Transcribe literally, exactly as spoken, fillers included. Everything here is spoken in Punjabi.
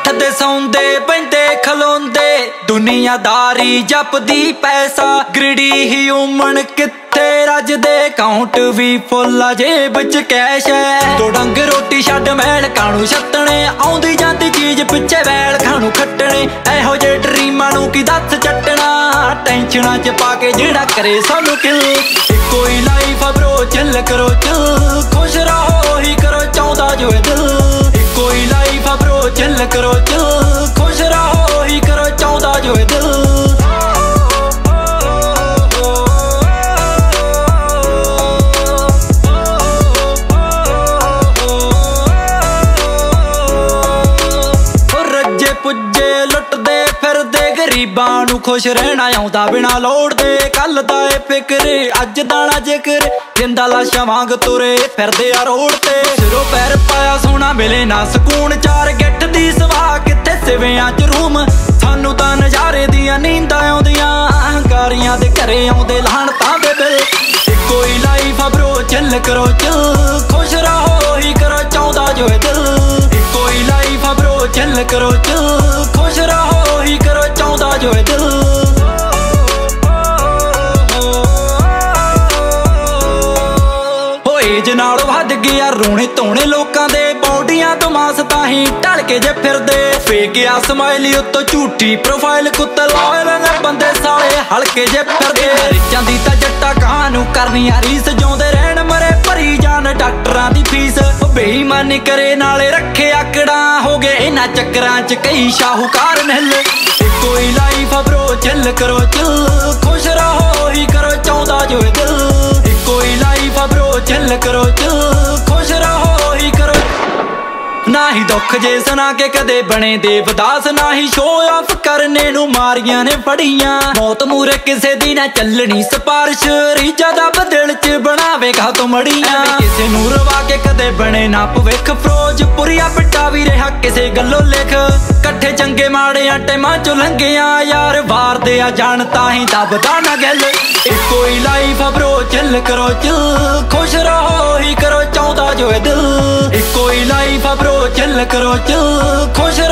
ਉੱਠਦੇ ਸੌਂਦੇ ਪੈਂਦੇ ਖਲੋਂਦੇ ਦੁਨੀਆਦਾਰੀ ਜਪਦੀ ਪੈਸਾ ਗ੍ਰਿਡੀ ਹਿਊਮਨ ਕਿੱਥੇ ਰੱਜਦੇ ਕਾਊਂਟ ਵੀ ਫੁੱਲ ਆ ਜੇਬ ਚ ਕੈਸ਼ ਐ ਦੋ ਡੰਗ ਰੋਟੀ ਛੱਡ ਮੈਲ ਕਾਣੂ ਛੱਤਣੇ ਆਉਂਦੀ ਜਾਂਦੀ ਚੀਜ਼ ਪਿੱਛੇ ਵੈਲ ਖਾਣੂ ਖੱਟਣੇ ਇਹੋ ਜਿਹੇ ਡਰੀਮਾਂ ਨੂੰ ਕੀ ਦੱਸ ਚੱਟਣਾ ਟੈਨਸ਼ਨਾਂ ਚ ਪਾ ਕੇ ਜਿਹੜਾ ਕਰੇ ਸਾਨੂੰ ਕਿਲ ਇੱਕੋ ਹੀ ਲਾਈਫ ਆ ਬ్రో ਚੱਲ ਕਰੋ ਚੱਲ ਖੁਸ਼ ਰਹੋ ਹੀ ਕਰੋ ਚਾਹੁੰਦਾ ਜੋ ਇਹ ਦਿਲ ਇੱਕੋ ਹੀ ਲਾਈਫ ਆ ਬ్రో ਚੱਲ ਕਰੋ ਚੱਲ ਖੁਸ਼ ਰਹੋ ਹੀ ਕਰੋ ਚਾਹੁੰਦਾ ਜੋ ਇਹ ਦਿਲ ਪੁੱਜੇ ਲੁੱਟਦੇ ਫਿਰਦੇ ਗਰੀਬਾਂ ਨੂੰ ਖੁਸ਼ ਰਹਿਣਾ ਆਉਂਦਾ ਬਿਨਾ ਲੋੜ ਦੇ ਕੱਲ ਦਾ ਏ ਫਿਕਰ ਅੱਜ ਦਾ ਨਾ ਜ਼ਿਕਰ ਜਿੰਦਾ ਲਾਸ਼ਾਂ ਵਾਂਗ ਤੁਰੇ ਫਿਰਦੇ ਆ ਰੋਡ ਤੇ ਸਿਰੋਂ ਪੈਰ ਪਾਇਆ ਸੋਨਾ ਮਿਲੇ ਨਾ ਸਕੂਨ ਚਾਰ ਗਿੱਠ ਦੀ ਸਵਾਹ ਕਿੱਥੇ ਸਿਵਿਆਂ ਚ ਰੂਮ ਸਾਨੂੰ ਤਾਂ ਨਜ਼ਾਰੇ ਦੀਆਂ ਨੀਂਦਾਂ ਆਉਂਦੀਆਂ ਹੰਕਾਰੀਆਂ ਦੇ ਘਰੇ ਆਉਂਦੇ ਲਾਹਣਤਾਂ ਦੇ ਬਿਲ ਇੱਕੋ ਹੀ ਲਾਈਫ ਆ ਬ్రో ਚੱਲ ਕਰੋ ਚੱਲ ਖੁਸ਼ ਰਹੋ ਹੀ ਕਰੋ ਚਾਹੁੰਦਾ ਜੋ ਇਹ ਦਿਲ ਇੱਕੋ ਹੀ ਲਾਈਫ ਆ ਬ్రో ਚੱਲ ਕਰੋ ਚੱਲ ਖੁਸ਼ ਰਹੋ ਹੀ ਕਰੋ ਚਾਹੁੰਦਾ ਜੋ ਇਹ ਦਿਲ ਏਜ ਨਾਲ ਵੱਧ ਗਿਆ ਰੋਣੇ ਧੋਣੇ ਲੋਕਾਂ ਦੇ ਬੌਡੀਆਂ ਤੋਂ ਮਾਸ ਤਾਂ ਹੀ ਢਲ ਕੇ ਜੇ ਫਿਰਦੇ ਫੇਕ ਆ ਸਮਾਈਲੀ ਉੱਤੋਂ ਝੂਠੀ ਪ੍ਰੋਫਾਈਲ ਕੁੱਤੇ ਲਾਇਲ ਨੇ ਬੰਦੇ ਸਾਲੇ ਹਲਕੇ ਜੇ ਫਿਰਦੇ ਰਿਚਾਂ ਦੀ ਤਾਂ ਜੱਟਾ ਕਾਂ ਨੂੰ ਕਰਨੀ ਆ ਰੀਸ ਜਿਉਂਦੇ ਰਹਿਣ ਮਰੇ ਭਰੀ ਜਾਣ ਡਾਕਟਰਾਂ ਦੀ ਫੀਸ ਬੇਈਮਾਨੀ ਕਰੇ ਨਾਲੇ ਰੱਖੇ ਆਕੜਾਂ ਹੋ ਗਏ ਇਹਨਾਂ ਚੱਕਰਾਂ ਚ ਕਈ ਸ਼ਾਹੂਕਾਰ ਨਿਹਲ ਇੱਕੋ ਹੀ ਲਾਈਫ ਆ ਬ్రో ਚੱਲ ਕਰੋ ਚੱਲ ਖੁਸ਼ ਰਹੋ ਹੀ ਕਰੋ ਚਾਹੁੰਦਾ ਜੋ ਇਹ ਦਿਲ ਇੱਕੋ ਹੀ ਲਾਈਫ ਆ ਬ్రో ਚੱਲ ਕਰੋ ਚੱਲ ਖੁਸ਼ ਰਹੋ ਹੀ ਕਰੋ ਨਾ ਹੀ ਦੁੱਖ ਜੇ ਸੁਣਾ ਕੇ ਕਦੇ ਬਣੇ ਦੇਵਦਾਸ ਨਾ ਹੀ ਸ਼ੋਅ ਆਫ ਕਰਨੇ ਨੂੰ ਮਾਰੀਆਂ ਨੇ ਫੜੀਆਂ ਮੌਤ ਮੂਰੇ ਕਿਸੇ ਦੀ ਨਾ ਚੱਲਣੀ ਸਪਾਰਸ਼ ਰੀਜਾ ਦਾ ਬਦਲ ਚ ਬਣਾਵੇਗਾ ਤੂੰ ਮੜੀਆਂ ਕਿਸੇ ਨੂੰ ਰਵਾ ਕੇ ਕਦੇ ਬਣੇ ਨਾ ਭਵਿੱਖ ਫਿਰੋਜ਼ਪੁਰੀਆ ਪਿੱਟਾ ਵੀ ਰਿਹਾ ਕਿਸੇ ਗੱਲੋਂ ਲਿਖ ਇਕੱਠੇ ਚੰਗੇ ਮਾੜਿਆਂ ਟਾਈਮਾਂ ਚੋਂ ਲੰਘਿਆ ਯਾਰ ਵਾਰਦੇ ਆ ਜਾਣ ਤਾਂ ਹੀ ਦੱਬਦਾ ਨਾ ਗੱਲ ਇੱਕੋ ਹੀ ਲਾਈਫ ਆ ਬ్రో ਚੱਲ ਕਰੋ ਚੱਲ ਖੁਸ਼ ਰਹੋ ਹੀ ਕਰੋ ਚਾਹੁੰਦਾ ਜੋ ਇਹ ਦਿਲ ਇੱਕੋ ਹੀ ਲਾਈਫ ਆ ਬ్రో ਚੱਲ ਕਰੋ ਚੱਲ ਖੁਸ਼